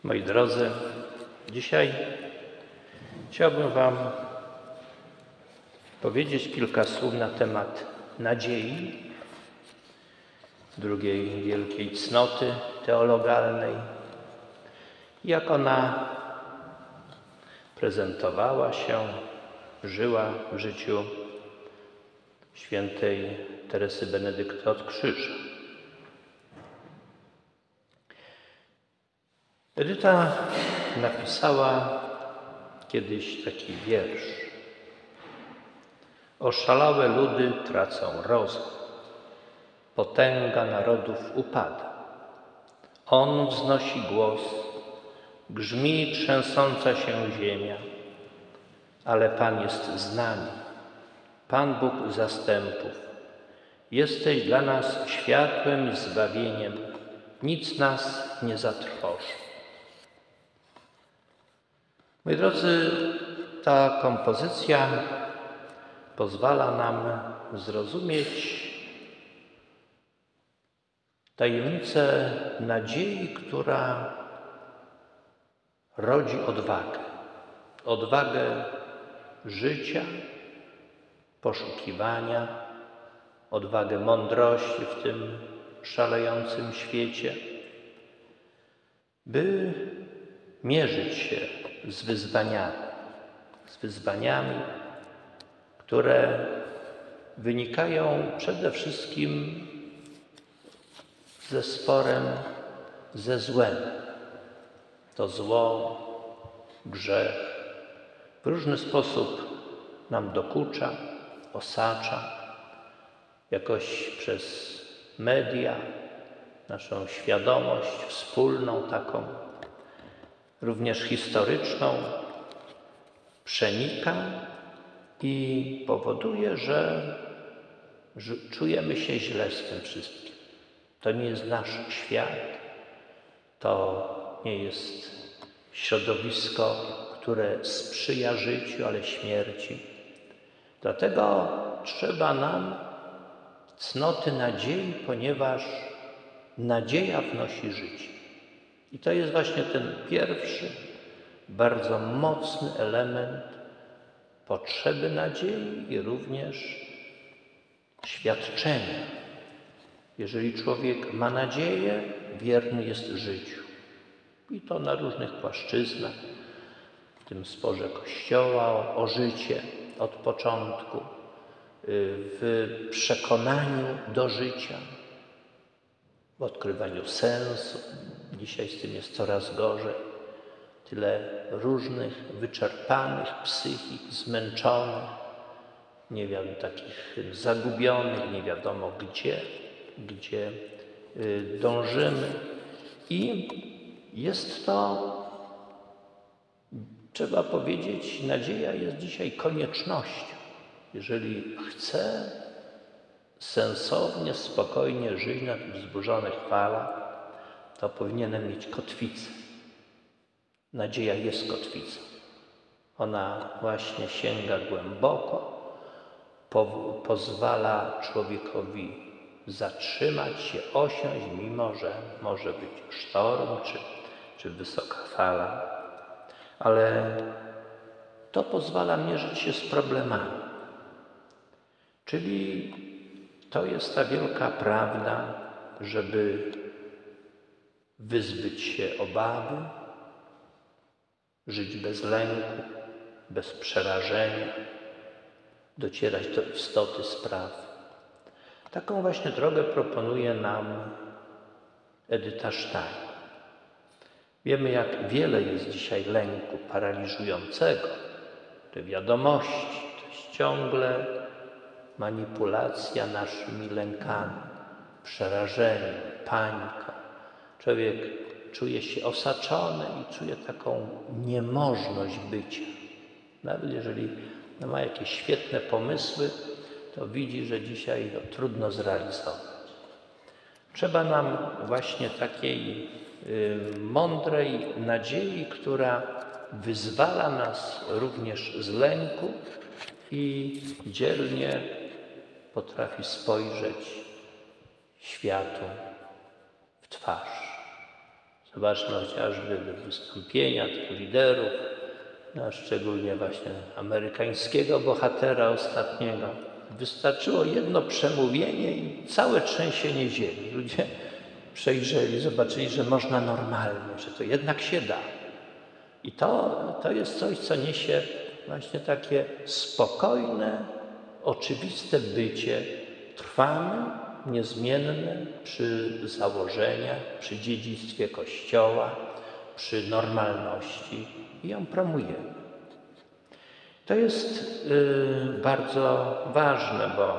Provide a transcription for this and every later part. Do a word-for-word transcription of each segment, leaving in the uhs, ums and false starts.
Moi drodzy, dzisiaj chciałbym Wam powiedzieć kilka słów na temat nadziei, drugiej wielkiej cnoty teologalnej, jak ona prezentowała się, żyła w życiu świętej Teresy Benedykty od Krzyża. Edyta napisała kiedyś taki wiersz. Oszalałe ludy tracą rozum, potęga narodów upada. On wznosi głos, grzmi trzęsąca się ziemia, ale Pan jest z nami, Pan Bóg zastępów. Jesteś dla nas światłem i zbawieniem, nic nas nie zatrwoży. Moi drodzy, ta kompozycja pozwala nam zrozumieć tajemnicę nadziei, która rodzi odwagę. Odwagę życia, poszukiwania, odwagę mądrości w tym szalejącym świecie, by mierzyć się z wyzwaniami, z wyzwaniami, które wynikają przede wszystkim ze sporem ze złem. To zło, grzech w różny sposób nam dokucza, osacza, jakoś przez media, naszą świadomość wspólną, taką również historyczną, przenika i powoduje, że, że czujemy się źle z tym wszystkim. To nie jest nasz świat, to nie jest środowisko, które sprzyja życiu, ale śmierci. Dlatego trzeba nam cnoty nadziei, ponieważ nadzieja wnosi życie. I to jest właśnie ten pierwszy, bardzo mocny element potrzeby nadziei i również świadczenia. Jeżeli człowiek ma nadzieję, wierny jest życiu. I to na różnych płaszczyznach, w tym sporze Kościoła o, o życie od początku, w przekonaniu do życia, w odkrywaniu sensu. Dzisiaj z tym jest coraz gorzej. Tyle różnych, wyczerpanych psychik, zmęczonych, nie wiadomo, takich zagubionych, nie wiadomo gdzie, gdzie dążymy. I jest to, trzeba powiedzieć, nadzieja jest dzisiaj koniecznością. Jeżeli chcę sensownie, spokojnie żyć na tych wzburzonych falach, to powinienem mieć kotwicę. Nadzieja jest kotwicą. Ona właśnie sięga głęboko, po, pozwala człowiekowi zatrzymać się, osiąść, mimo że może być sztorm czy, czy wysoka fala. Ale to pozwala mierzyć się z problemami. Czyli to jest ta wielka prawda, żeby wyzbyć się obawy, żyć bez lęku, bez przerażenia, docierać do istoty spraw. Taką właśnie drogę proponuje nam Edyta Stein. Wiemy, jak wiele jest dzisiaj lęku paraliżującego. Te wiadomości, to jest ciągle manipulacja naszymi lękami, przerażeniem, paniką. Człowiek czuje się osaczony i czuje taką niemożność bycia. Nawet jeżeli ma jakieś świetne pomysły, to widzi, że dzisiaj to trudno zrealizować. Trzeba nam właśnie takiej y, mądrej nadziei, która wyzwala nas również z lęku i dzielnie potrafi spojrzeć światu w twarz. Zobaczmy chociażby wystąpienia tych liderów, no szczególnie właśnie amerykańskiego bohatera ostatniego. Wystarczyło jedno przemówienie i całe trzęsienie ziemi. Ludzie przejrzeli, zobaczyli, że można normalnie, że to jednak się da. I to, to jest coś, co niesie właśnie takie spokojne, oczywiste bycie, trwałe, niezmienne przy założeniach, przy dziedzictwie Kościoła, przy normalności i ją promujemy. To jest y, bardzo ważne, bo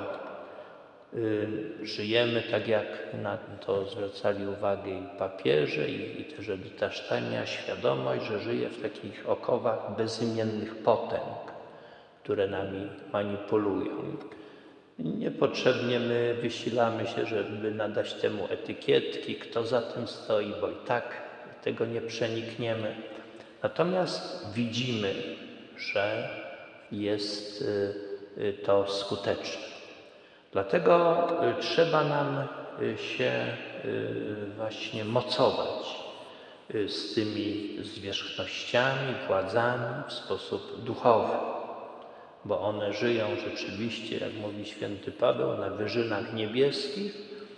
y, żyjemy tak, jak na to zwracali uwagę i papieże, i, i też Edyta Stein miała świadomość, że żyje w takich okowach bezimiennych potęg, które nami manipulują. Niepotrzebnie my wysilamy się, żeby nadać temu etykietki, kto za tym stoi, bo i tak tego nie przenikniemy. Natomiast widzimy, że jest to skuteczne. Dlatego trzeba nam się właśnie mocować z tymi zwierzchnościami, władzami w sposób duchowy, bo one żyją rzeczywiście, jak mówi święty Paweł, na wyżynach niebieskich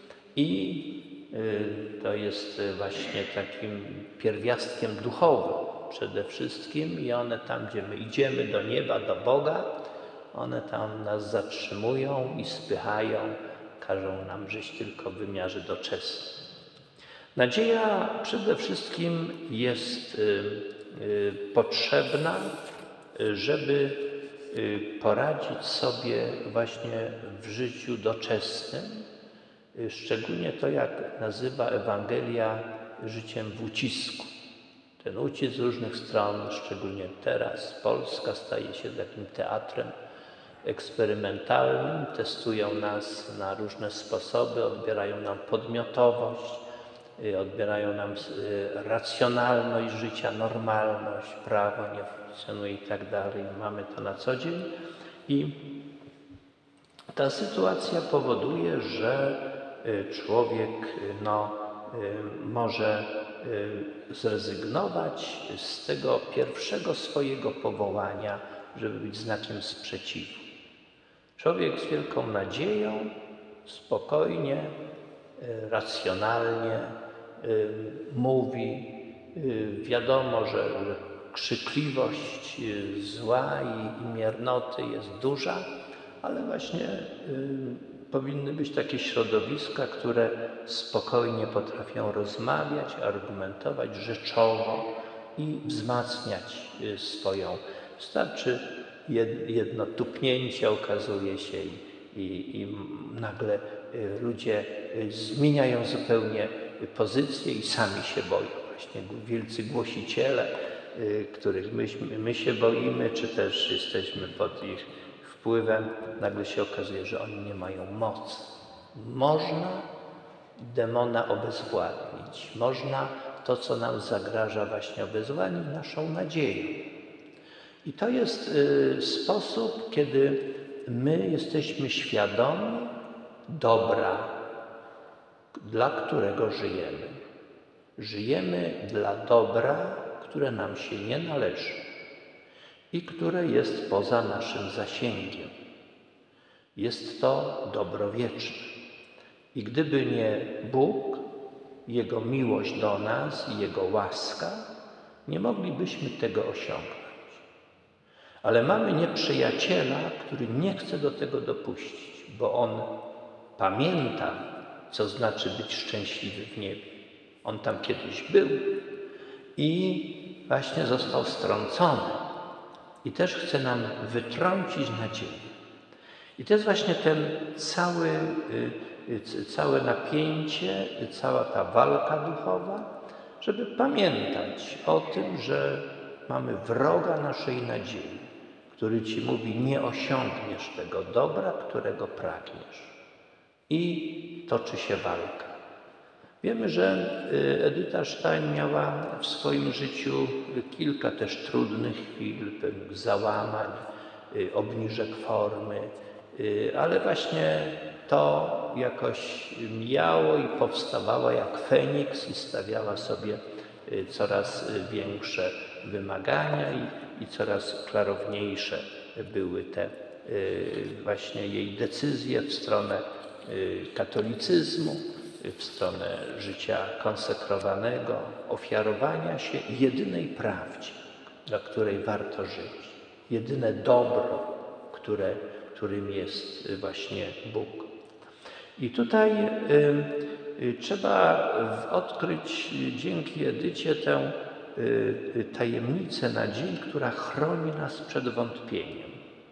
i to jest właśnie takim pierwiastkiem duchowym przede wszystkim i one tam, gdzie my idziemy do nieba, do Boga, one tam nas zatrzymują i spychają, każą nam żyć tylko w wymiarze doczesnym. Nadzieja przede wszystkim jest potrzebna, żeby poradzić sobie właśnie w życiu doczesnym, szczególnie to, jak nazywa Ewangelia, życiem w ucisku. Ten ucisk z różnych stron, szczególnie teraz Polska staje się takim teatrem eksperymentalnym, testują nas na różne sposoby, odbierają nam podmiotowość, odbierają nam racjonalność życia, normalność, prawo nie funkcjonuje i tak dalej. Mamy to na co dzień i ta sytuacja powoduje, że człowiek no, może zrezygnować z tego pierwszego swojego powołania, żeby być znakiem sprzeciwu. Człowiek z wielką nadzieją, spokojnie, racjonalnie mówi. Wiadomo, że krzykliwość zła i, i miernoty jest duża, ale właśnie powinny być takie środowiska, które spokojnie potrafią rozmawiać, argumentować rzeczowo i wzmacniać swoją. Wystarczy jedno tupnięcie, okazuje się, i, i, i nagle ludzie zmieniają zupełnie pozycję i sami się boją. Właśnie wielcy głosiciele, których my, my się boimy, czy też jesteśmy pod ich wpływem, nagle się okazuje, że oni nie mają mocy. Można demona obezwładnić, można to, co nam zagraża, właśnie obezwładnić naszą nadzieją. I to jest y, sposób, kiedy my jesteśmy świadomi dobra, dla którego żyjemy. Żyjemy dla dobra, które nam się nie należy i które jest poza naszym zasięgiem. Jest to dobro wieczne. I gdyby nie Bóg, Jego miłość do nas i Jego łaska, nie moglibyśmy tego osiągnąć. Ale mamy nieprzyjaciela, który nie chce do tego dopuścić, bo on pamięta, co znaczy być szczęśliwy w niebie. On tam kiedyś był i właśnie został strącony. I też chce nam wytrącić nadzieję. I to jest właśnie ten cały, całe napięcie, cała ta walka duchowa, żeby pamiętać o tym, że mamy wroga naszej nadziei, który ci mówi: nie osiągniesz tego dobra, którego pragniesz. I toczy się walka. Wiemy, że Edyta Stein miała w swoim życiu kilka też trudnych chwil, pewnych załamań, obniżek formy, ale właśnie to jakoś mijało i powstawała jak Feniks i stawiała sobie coraz większe wymagania i, i coraz klarowniejsze były te właśnie jej decyzje w stronę katolicyzmu, w stronę życia konsekrowanego, ofiarowania się jedynej prawdzie, dla której warto żyć, jedyne dobro, które, którym jest właśnie Bóg. I tutaj y, y, trzeba odkryć dzięki Edycie tę y, tajemnicę nadziei, która chroni nas przed wątpieniem.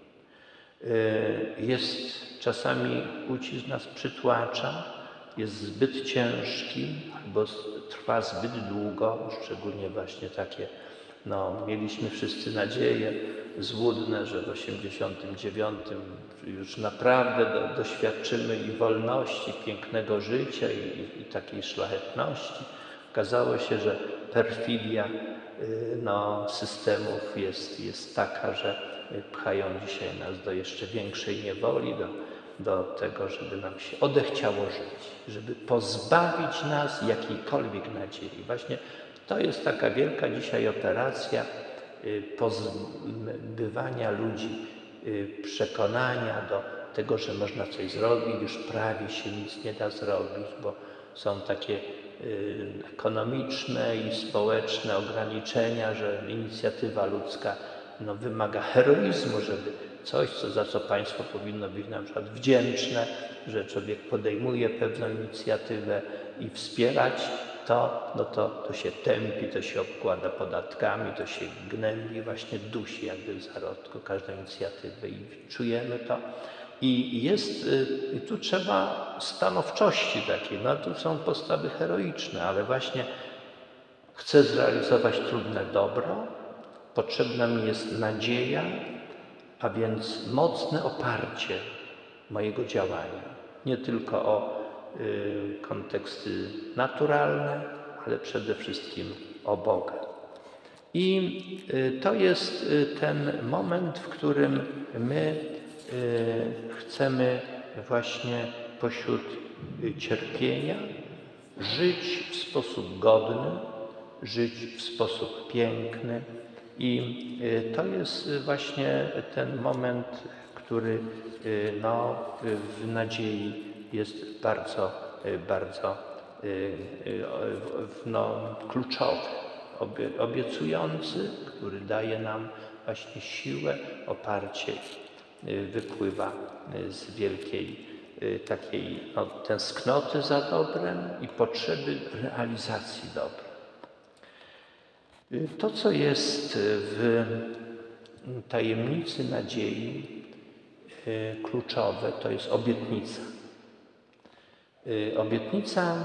Y, jest czasami ucisk nas przytłacza, jest zbyt ciężki albo trwa zbyt długo, szczególnie właśnie takie, no mieliśmy wszyscy nadzieje złudne, że w osiemdziesiątym dziewiątym już naprawdę do, doświadczymy i wolności, pięknego życia i, i takiej szlachetności. Okazało się, że perfidia no, systemów jest, jest taka, że pchają dzisiaj nas do jeszcze większej niewoli, do, do tego, żeby nam się odechciało żyć, żeby pozbawić nas jakiejkolwiek nadziei. Właśnie to jest taka wielka dzisiaj operacja pozbywania ludzi przekonania do tego, że można coś zrobić, już prawie się nic nie da zrobić, bo są takie ekonomiczne i społeczne ograniczenia, że inicjatywa ludzka no, wymaga heroizmu, żeby coś, co, za co państwo powinno być na przykład wdzięczne, że człowiek podejmuje pewną inicjatywę i wspierać to, no to, to się tępi, to się obkłada podatkami, to się gnębi, właśnie dusi jakby w zarodku każdą inicjatywę i czujemy to. I jest, i tu trzeba stanowczości takiej, no tu są postawy heroiczne, ale właśnie chcę zrealizować trudne dobro, potrzebna mi jest nadzieja, a więc mocne oparcie mojego działania. Nie tylko o y, konteksty naturalne, ale przede wszystkim o Boga. I y, to jest y, ten moment, w którym my y, chcemy właśnie pośród y, cierpienia żyć w sposób godny, żyć w sposób piękny. I to jest właśnie ten moment, który no, w nadziei jest bardzo, bardzo no, kluczowy, obiecujący, który daje nam właśnie siłę, oparcie, wypływa z wielkiej takiej no, tęsknoty za dobrem i potrzeby realizacji dobra. To, co jest w tajemnicy nadziei kluczowe, to jest obietnica. Obietnica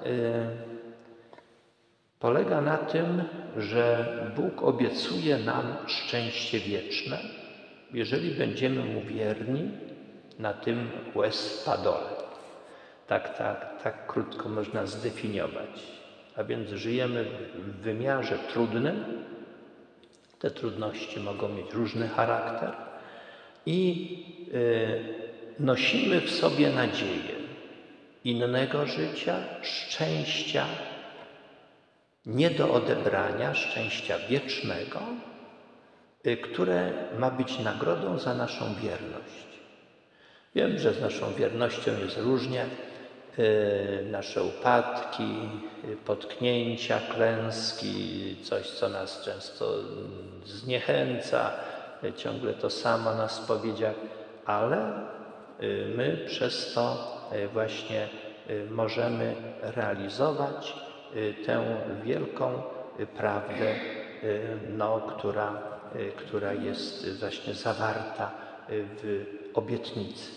polega na tym, że Bóg obiecuje nam szczęście wieczne, jeżeli będziemy Mu wierni na tym łez padole. Tak, tak, tak krótko można zdefiniować. A więc żyjemy w wymiarze trudnym. Te trudności mogą mieć różny charakter i y, nosimy w sobie nadzieję innego życia, szczęścia nie do odebrania, szczęścia wiecznego, y, które ma być nagrodą za naszą wierność. Wiem, że z naszą wiernością jest różnie. Nasze upadki, potknięcia, klęski, coś, co nas często zniechęca, ciągle to samo na spowiedziach, ale my przez to właśnie możemy realizować tę wielką prawdę, no, która, która jest właśnie zawarta w obietnicy.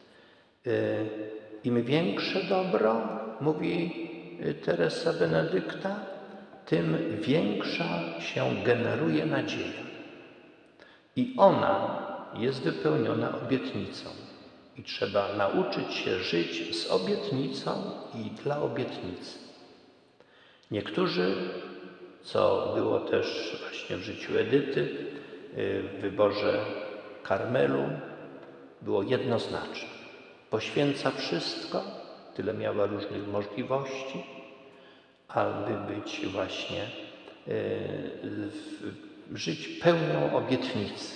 Im większe dobro, mówi Teresa Benedykta, tym większa się generuje nadzieja. I ona jest wypełniona obietnicą. I trzeba nauczyć się żyć z obietnicą i dla obietnicy. Niektórzy, co było też właśnie w życiu Edyty, w wyborze Karmelu, było jednoznaczne. Poświęca wszystko, tyle miała różnych możliwości, aby być właśnie żyć pełnią obietnicy.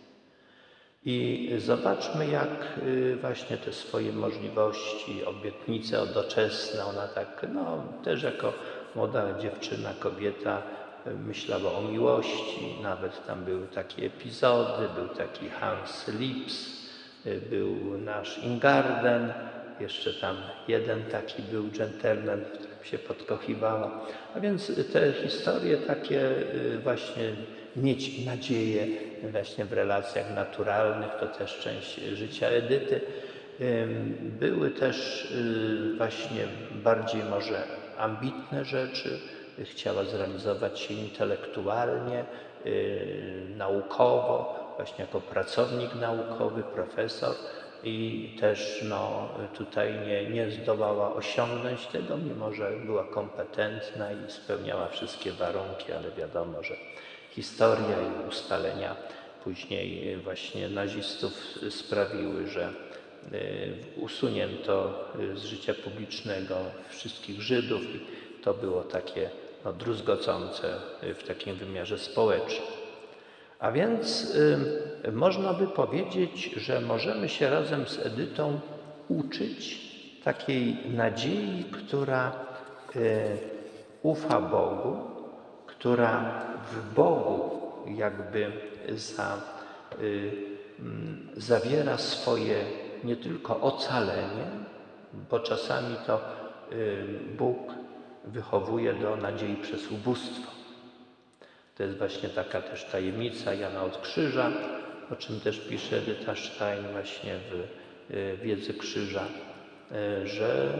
I zobaczmy, jak właśnie te swoje możliwości, obietnice doczesne, ona tak, no też jako młoda dziewczyna, kobieta myślała o miłości, nawet tam były takie epizody, był taki Hans Lips, był nasz Ingarden, jeszcze tam jeden taki był dżentelmen, w którym się podkochiwała. A więc te historie takie właśnie mieć nadzieję właśnie w relacjach naturalnych, to też część życia Edyty. Były też właśnie bardziej może ambitne rzeczy. Chciała zrealizować się intelektualnie, naukowo, właśnie jako pracownik naukowy, profesor. I też no, tutaj nie, nie zdołała osiągnąć tego, mimo że była kompetentna i spełniała wszystkie warunki, ale wiadomo, że historia i ustalenia później właśnie nazistów sprawiły, że usunięto z życia publicznego wszystkich Żydów i to było takie no, druzgocące w takim wymiarze społecznym. A więc y, można by powiedzieć, że możemy się razem z Edytą uczyć takiej nadziei, która y, ufa Bogu, która w Bogu jakby za, y, y, zawiera swoje nie tylko ocalenie, bo czasami to y, Bóg wychowuje do nadziei przez ubóstwo. To jest właśnie taka też tajemnica Jana od Krzyża, o czym też pisze Edyta Stein właśnie w Wiedzy Krzyża, że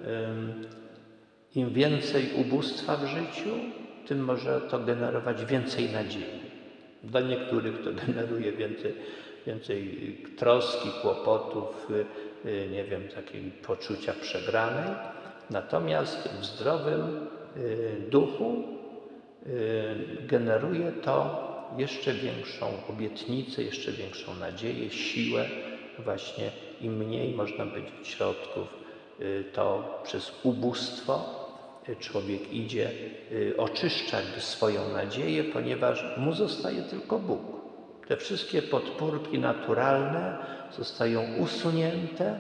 im więcej ubóstwa w życiu, tym może to generować więcej nadziei. Dla niektórych to generuje więcej, więcej troski, kłopotów, nie wiem, takiego poczucia przegranej. Natomiast w zdrowym duchu generuje to jeszcze większą obietnicę, jeszcze większą nadzieję, siłę. Właśnie im mniej można być środków, to przez ubóstwo człowiek idzie, oczyszcza swoją nadzieję, ponieważ mu zostaje tylko Bóg. Te wszystkie podpórki naturalne zostają usunięte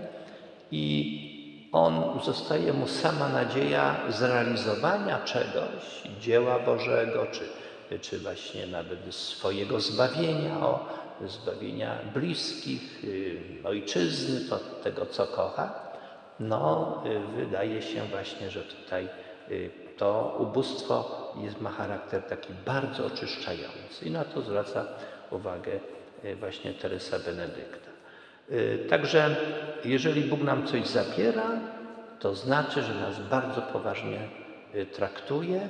i on zostaje mu sama nadzieja zrealizowania czegoś, dzieła Bożego, czy, czy właśnie nawet swojego zbawienia, o, zbawienia bliskich, ojczyzny, to, tego co kocha. No, wydaje się właśnie, że tutaj to ubóstwo jest, ma charakter taki bardzo oczyszczający i na to zwraca uwagę właśnie Teresa Benedykta. Także jeżeli Bóg nam coś zabiera, to znaczy, że nas bardzo poważnie traktuje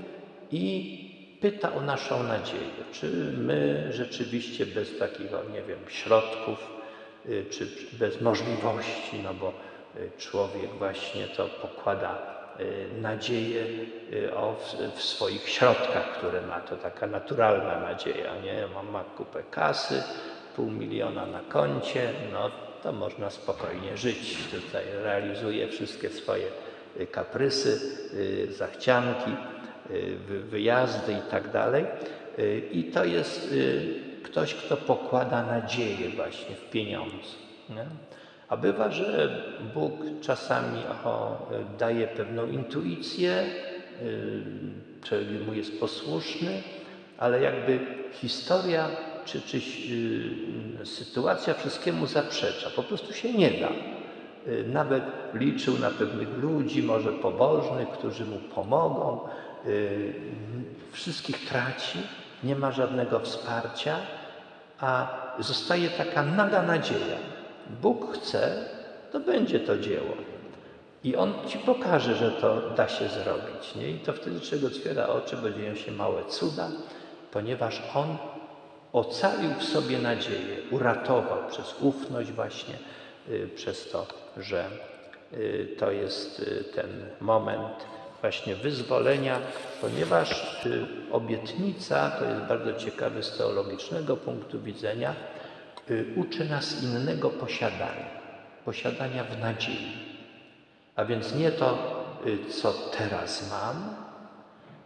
i pyta o naszą nadzieję. Czy my rzeczywiście bez takich, nie wiem, środków, czy bez możliwości, no bo człowiek właśnie to pokłada nadzieję o, w, w swoich środkach, które ma, to taka naturalna nadzieja, nie? Mam ma kupę kasy, pół miliona na koncie, no to można spokojnie żyć. Tutaj realizuje wszystkie swoje kaprysy, zachcianki, wyjazdy i tak dalej. I to jest ktoś, kto pokłada nadzieję właśnie w pieniądze. Nie? A bywa, że Bóg czasami o, daje pewną intuicję, człowiek mu jest posłuszny, ale jakby historia czy, czy y, sytuacja wszystkiemu zaprzecza. Po prostu się nie da. Y, nawet liczył na pewnych ludzi, może pobożnych, którzy mu pomogą. Y, wszystkich traci, nie ma żadnego wsparcia, a zostaje taka naga nadzieja. Bóg chce, to będzie to dzieło. I On ci pokaże, że to da się zrobić. Nie? I to wtedy człowiek otwiera oczy, bo dzieją się małe cuda, ponieważ On ocalił w sobie nadzieję, uratował przez ufność właśnie, y, przez to, że y, to jest y, ten moment właśnie wyzwolenia, ponieważ y, obietnica, to jest bardzo ciekawe z teologicznego punktu widzenia, y, uczy nas innego posiadania, posiadania w nadziei. A więc nie to, y, co teraz mam,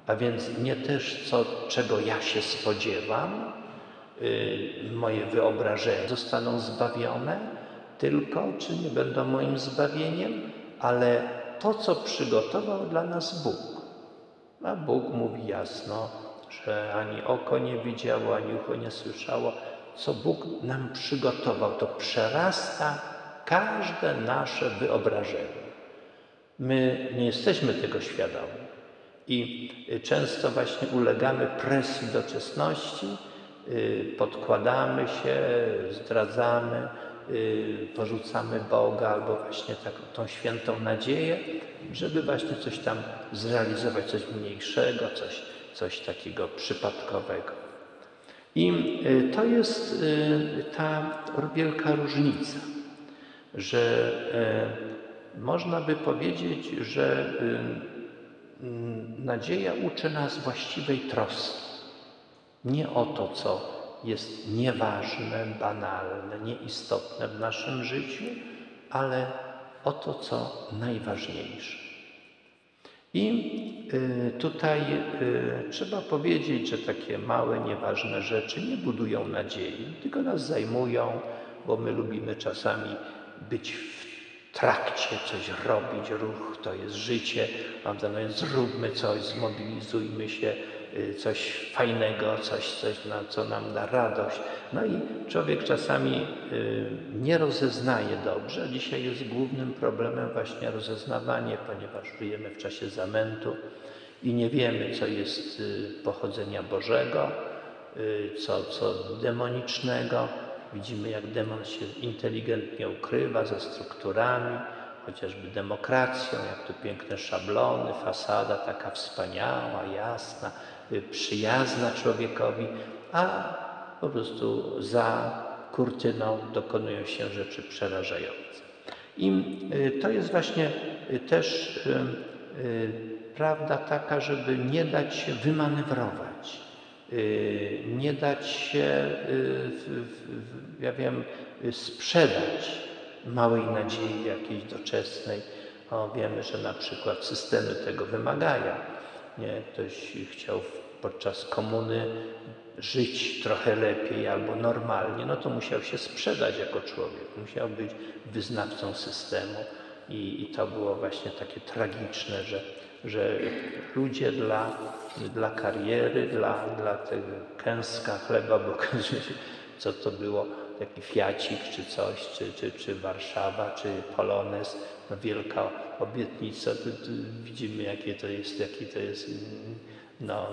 a więc nie też co, czego ja się spodziewam, yy, moje wyobrażenia zostaną zbawione, tylko czy nie będą moim zbawieniem, ale to, co przygotował dla nas Bóg. A Bóg mówi jasno, że ani oko nie widziało, ani ucho nie słyszało, co Bóg nam przygotował. To przerasta każde nasze wyobrażenie. My nie jesteśmy tego świadomi i często właśnie ulegamy presji doczesności, podkładamy się, zdradzamy, porzucamy Boga albo właśnie taką tą świętą nadzieję, żeby właśnie coś tam zrealizować, coś mniejszego, coś, coś takiego przypadkowego. I to jest ta wielka różnica, że można by powiedzieć, że nadzieja uczy nas właściwej troski. Nie o to, co jest nieważne, banalne, nieistotne w naszym życiu, ale o to, co najważniejsze. I tutaj trzeba powiedzieć, że takie małe, nieważne rzeczy nie budują nadziei, tylko nas zajmują, bo my lubimy czasami być w trakcie, coś robić, ruch to jest życie, prawda? No więc zróbmy coś, zmobilizujmy się, coś fajnego, coś, coś na co nam da radość. No i człowiek czasami nie rozeznaje dobrze. Dzisiaj jest głównym problemem właśnie rozeznawanie, ponieważ żyjemy w czasie zamętu i nie wiemy, co jest pochodzenia Bożego, co, co demonicznego. Widzimy, jak demon się inteligentnie ukrywa ze strukturami, chociażby demokracją, jak tu piękne szablony, fasada taka wspaniała, jasna, przyjazna człowiekowi, a po prostu za kurtyną dokonują się rzeczy przerażające. I to jest właśnie też prawda taka, żeby nie dać się wymanewrować, nie dać się, ja wiem, sprzedać małej nadziei jakiejś doczesnej. O, wiemy, że na przykład systemy tego wymagają. Nie? Ktoś chciał podczas komuny żyć trochę lepiej albo normalnie, no to musiał się sprzedać jako człowiek, musiał być wyznawcą systemu i, i to było właśnie takie tragiczne, że, że ludzie dla, dla kariery, dla, dla tego kęska chleba, bo co to było, taki Fiacik czy coś, czy, czy, czy Warszawa, czy Polonez, no wielka obietnica, to, to widzimy jakie to jest, jaki to jest no,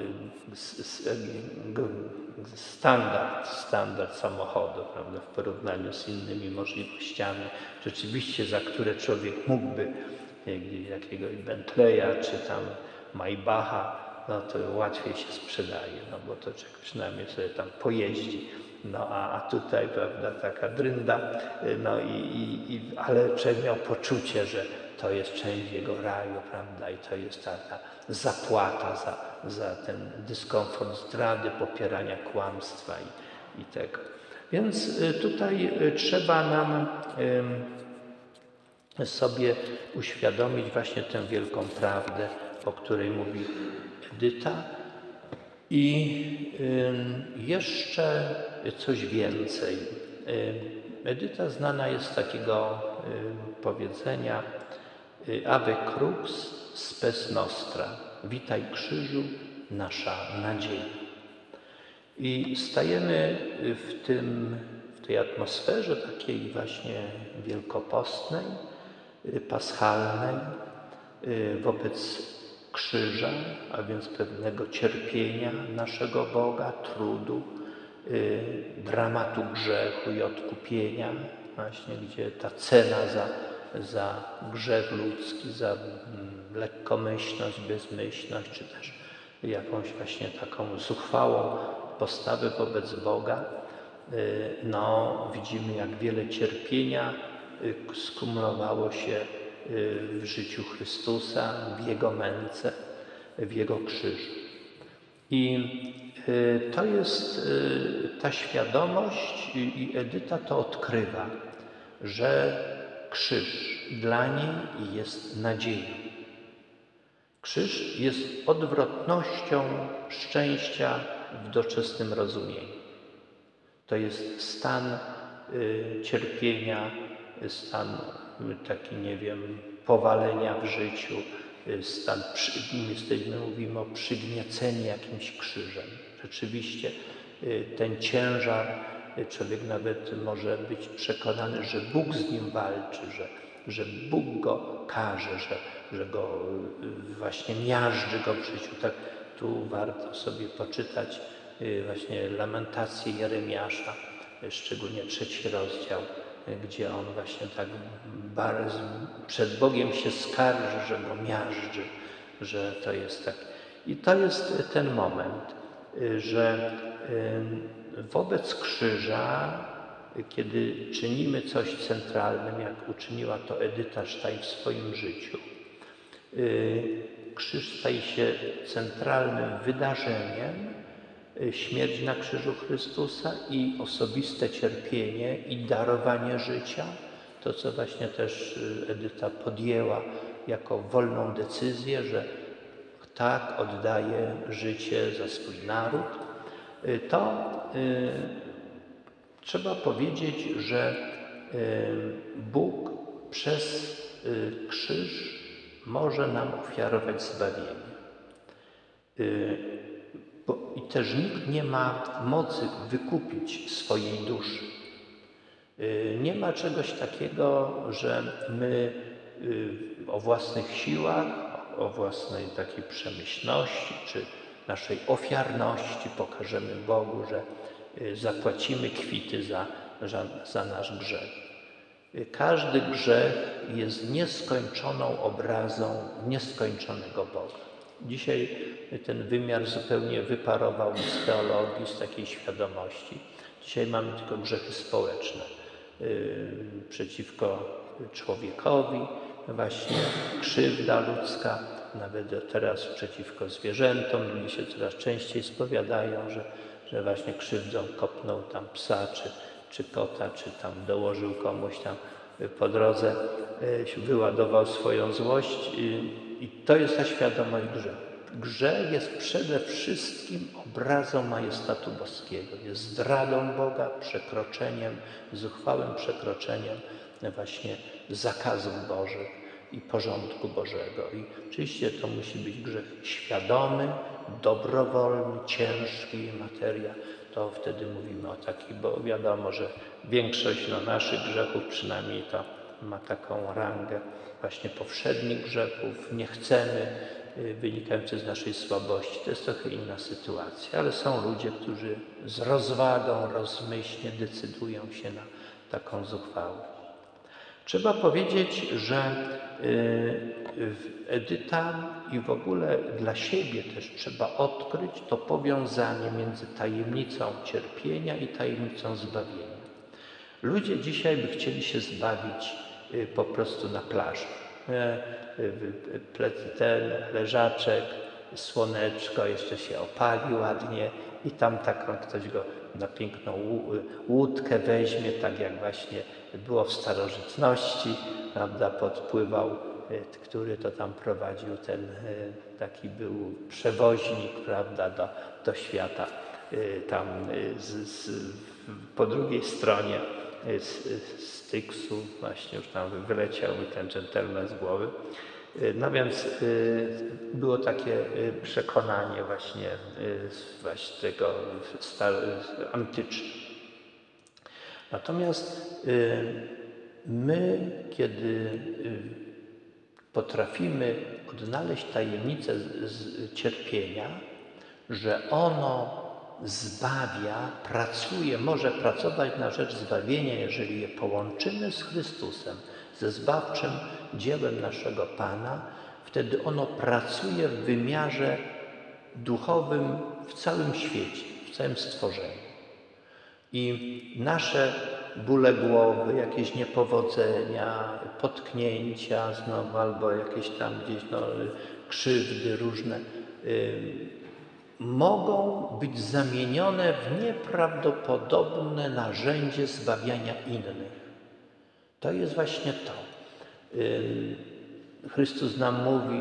standard, standard samochodu, prawda, w porównaniu z innymi możliwościami, rzeczywiście za które człowiek mógłby jakiegoś Bentleya czy tam Maybacha, no to łatwiej się sprzedaje, no bo to człowiek przynajmniej sobie tam pojeździ. No a, a tutaj, prawda, taka drynda, no i, i, i, ale człowiek miał poczucie, że to jest część jego raju, prawda, i to jest ta, ta zapłata za, za ten dyskomfort zdrady, popierania kłamstwa i, i tego. Więc tutaj trzeba nam sobie uświadomić właśnie tę wielką prawdę, o której mówi Edyta. I jeszcze coś więcej. Edyta znana jest z takiego powiedzenia Ave crux spes nostra, witaj krzyżu, nasza nadzieja. I stajemy w, tym, w tej atmosferze takiej właśnie wielkopostnej, paschalnej, wobec krzyża, a więc pewnego cierpienia naszego Boga, trudu, dramatu grzechu i odkupienia, właśnie gdzie ta cena za, za grzech ludzki, za lekkomyślność, bezmyślność, czy też jakąś właśnie taką zuchwałą postawę wobec Boga, no widzimy, jak wiele cierpienia skumulowało się w życiu Chrystusa, w Jego męce, w Jego krzyżu. I to jest ta świadomość i Edyta to odkrywa, że krzyż dla niej jest nadzieją. Krzyż jest odwrotnością szczęścia w doczesnym rozumieniu. To jest stan y, cierpienia, stan y, taki, nie wiem, powalenia w życiu, y, stan, przy, jesteśmy, mówimy o przygnieceniu jakimś krzyżem. Rzeczywiście y, ten ciężar, y, człowiek nawet może być przekonany, że Bóg z nim walczy, że, że Bóg go karze, że, że go y, właśnie miażdży go w życiu. Tak, tu warto sobie poczytać właśnie lamentację Jeremiasza, szczególnie trzeci rozdział, gdzie on właśnie tak bardzo przed Bogiem się skarży, że go miażdży, że to jest tak. I to jest ten moment, że wobec krzyża, kiedy czynimy coś centralnym, jak uczyniła to Edyta Sztaj w swoim życiu, krzyż staje się centralnym wydarzeniem, śmierć na krzyżu Chrystusa i osobiste cierpienie i darowanie życia. To, co właśnie też Edyta podjęła jako wolną decyzję, że tak oddaje życie za swój naród, to y, trzeba powiedzieć, że y, Bóg przez y, krzyż może nam ofiarować zbawienie. Y, Bo i też nikt nie ma mocy wykupić swojej duszy. Nie ma czegoś takiego, że my o własnych siłach, o własnej takiej przemyślności czy naszej ofiarności pokażemy Bogu, że zapłacimy kwity za, za, za nasz grzech. Każdy grzech jest nieskończoną obrazą nieskończonego Boga. Dzisiaj ten wymiar zupełnie wyparował z teologii, z takiej świadomości. Dzisiaj mamy tylko grzechy społeczne yy, przeciwko człowiekowi, właśnie krzywda ludzka, nawet teraz przeciwko zwierzętom. Ludzie się coraz częściej spowiadają, że, że właśnie krzywdą kopnął tam psa, czy, czy kota, czy tam dołożył komuś tam po drodze, yy, wyładował swoją złość. Yy, I to jest ta świadomość grzechu. Grzech jest przede wszystkim obrazą majestatu boskiego. Jest zdradą Boga, przekroczeniem, zuchwałym przekroczeniem właśnie zakazów Bożych i porządku Bożego. I oczywiście to musi być grzech świadomy, dobrowolny, ciężki, materia. To wtedy mówimy o takich, bo wiadomo, że większość no, naszych grzechów przynajmniej to ma taką rangę właśnie powszednich grzechów, nie chcemy, wynikające z naszej słabości. To jest trochę inna sytuacja, ale są ludzie, którzy z rozwagą, rozmyślnie decydują się na taką zuchwałość. Trzeba powiedzieć, że Edyta i w ogóle dla siebie też trzeba odkryć to powiązanie między tajemnicą cierpienia i tajemnicą zbawienia. Ludzie dzisiaj by chcieli się zbawić po prostu na plaży. Ten leżaczek, słoneczko, jeszcze się opali ładnie i tam taką ktoś go na piękną łódkę weźmie, tak jak właśnie było w starożytności, prawda, podpływał, który to tam prowadził, ten taki był przewoźnik, prawda, do, do świata, tam z, z, po drugiej stronie Styksu, właśnie już tam wyleciał ten dżentelmen z głowy. No więc było takie przekonanie właśnie, właśnie tego antyczne. Natomiast my, kiedy potrafimy odnaleźć tajemnicę z cierpienia, że ono zbawia, pracuje, może pracować na rzecz zbawienia, jeżeli je połączymy z Chrystusem, ze zbawczym dziełem naszego Pana, wtedy ono pracuje w wymiarze duchowym w całym świecie, w całym stworzeniu. I nasze bóle głowy, jakieś niepowodzenia, potknięcia znowu, albo jakieś tam gdzieś no, krzywdy różne, yy, mogą być zamienione w nieprawdopodobne narzędzie zbawiania innych. To jest właśnie to. Chrystus nam mówi,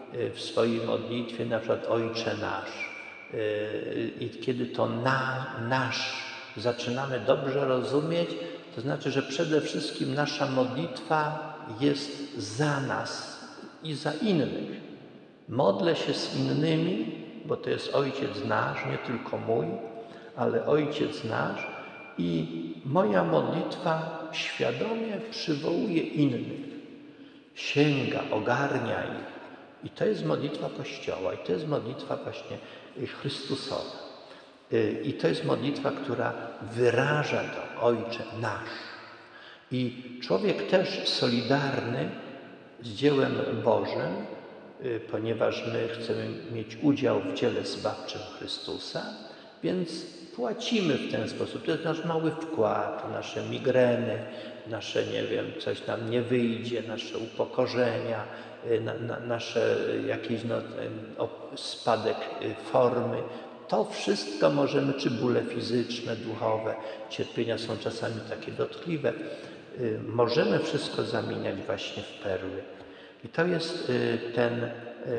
w swojej modlitwie na przykład Ojcze Nasz. I kiedy to na, nasz zaczynamy dobrze rozumieć, to znaczy, że przede wszystkim nasza modlitwa jest za nas i za innych. Modlę się z innymi, bo to jest Ojciec nasz, nie tylko mój, ale Ojciec nasz i moja modlitwa świadomie przywołuje innych. Sięga, ogarnia ich. I to jest modlitwa Kościoła, i to jest modlitwa właśnie Chrystusowa. I to jest modlitwa, która wyraża to Ojcze nasz. I człowiek też solidarny z dziełem Bożym, ponieważ my chcemy mieć udział w dziele zbawczym Chrystusa, więc płacimy w ten sposób. To jest nasz mały wkład, nasze migreny, nasze, nie wiem, coś nam nie wyjdzie, nasze upokorzenia, na, na, nasze jakiś no, spadek formy. To wszystko możemy, czy bóle fizyczne, duchowe, cierpienia są czasami takie dotkliwe, możemy wszystko zamieniać właśnie w perły. I to jest ten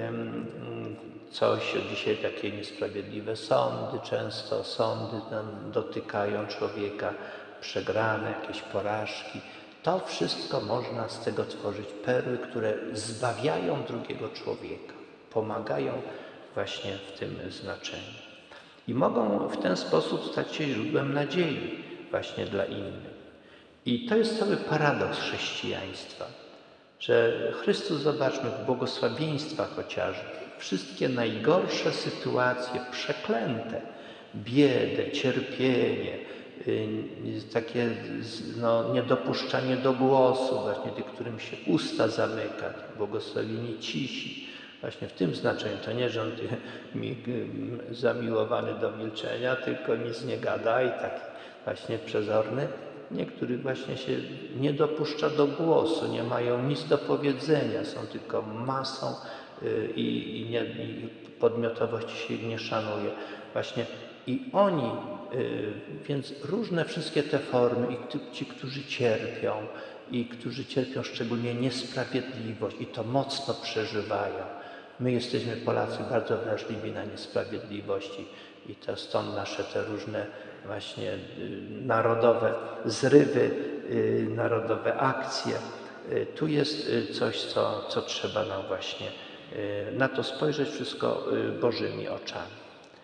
coś, dzisiaj takie niesprawiedliwe sądy, często sądy nam dotykają człowieka, przegrane, jakieś porażki. To wszystko można z tego tworzyć perły, które zbawiają drugiego człowieka, pomagają właśnie w tym znaczeniu. I mogą w ten sposób stać się źródłem nadziei właśnie dla innych. I to jest cały paradoks chrześcijaństwa, że Chrystus, zobaczmy, w błogosławieństwach chociażby, wszystkie najgorsze sytuacje, przeklęte, biedę, cierpienie, takie no, niedopuszczanie do głosu, właśnie tych, którym się usta zamyka, błogosławieni cisi, właśnie w tym znaczeniu. To nie, że on zamiłowany do milczenia, tylko nic nie gada i taki właśnie przezorny. Niektórych właśnie się nie dopuszcza do głosu, nie mają nic do powiedzenia, są tylko masą i, i, nie, i podmiotowości się nie szanuje. Właśnie i oni, więc różne wszystkie te formy i ci, którzy cierpią i którzy cierpią szczególnie niesprawiedliwość i to mocno przeżywają. My jesteśmy, Polacy, bardzo wrażliwi na niesprawiedliwości i to stąd nasze te różne właśnie narodowe zrywy, narodowe akcje. Tu jest coś, co, co trzeba nam właśnie na to spojrzeć wszystko Bożymi oczami.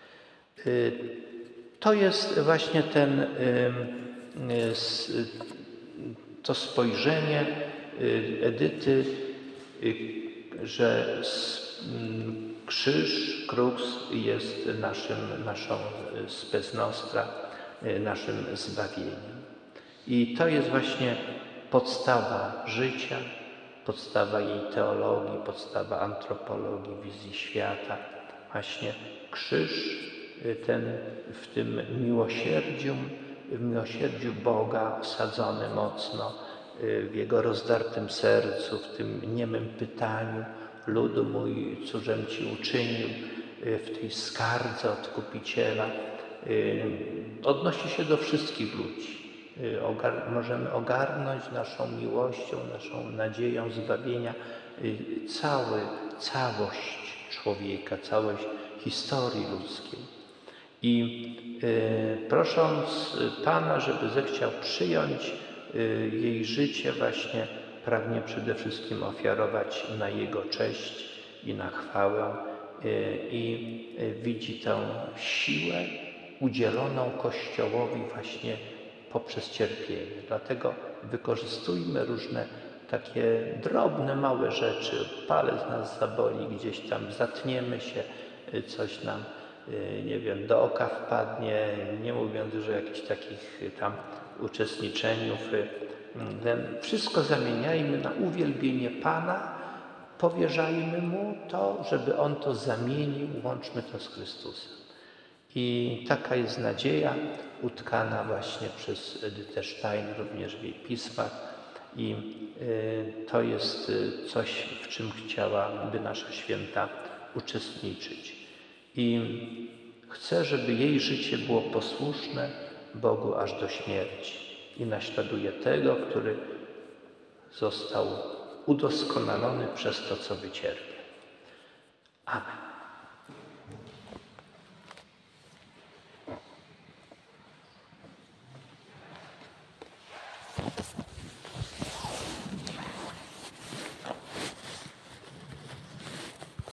To jest właśnie ten, to spojrzenie Edyty, że krzyż, kruks jest naszym, naszą spes nostra, naszym zbawieniem. I to jest właśnie podstawa życia, podstawa jej teologii, podstawa antropologii, wizji świata. Właśnie krzyż, ten w tym miłosierdziu, w miłosierdziu Boga osadzony mocno, w Jego rozdartym sercu, w tym niemym pytaniu: ludu mój, cóżem Ci uczynił, w tej skardze Odkupiciela, odnosi się do wszystkich ludzi. Ogar- możemy ogarnąć naszą miłością, naszą nadzieją zbawienia cały, całość człowieka, całość historii ludzkiej. I y, prosząc Pana, żeby zechciał przyjąć y, jej życie, właśnie pragnie przede wszystkim ofiarować na Jego cześć i na chwałę y, i y, widzi tę siłę udzieloną Kościołowi właśnie poprzez cierpienie. Dlatego wykorzystujmy różne takie drobne, małe rzeczy. Palec nas zaboli, gdzieś tam zatniemy się, coś nam, nie wiem, do oka wpadnie, nie mówiąc już o jakichś takich tam uczestniczeniu. Wszystko zamieniajmy na uwielbienie Pana, powierzajmy Mu to, żeby On to zamienił, łączmy to z Chrystusem. I taka jest nadzieja utkana właśnie przez Edytę Stein, również w jej pismach. I to jest coś, w czym chciałaby nasza święta uczestniczyć. I chcę, żeby jej życie było posłuszne Bogu aż do śmierci. I naśladuje tego, który został udoskonalony przez to, co wycierpiał. Amen.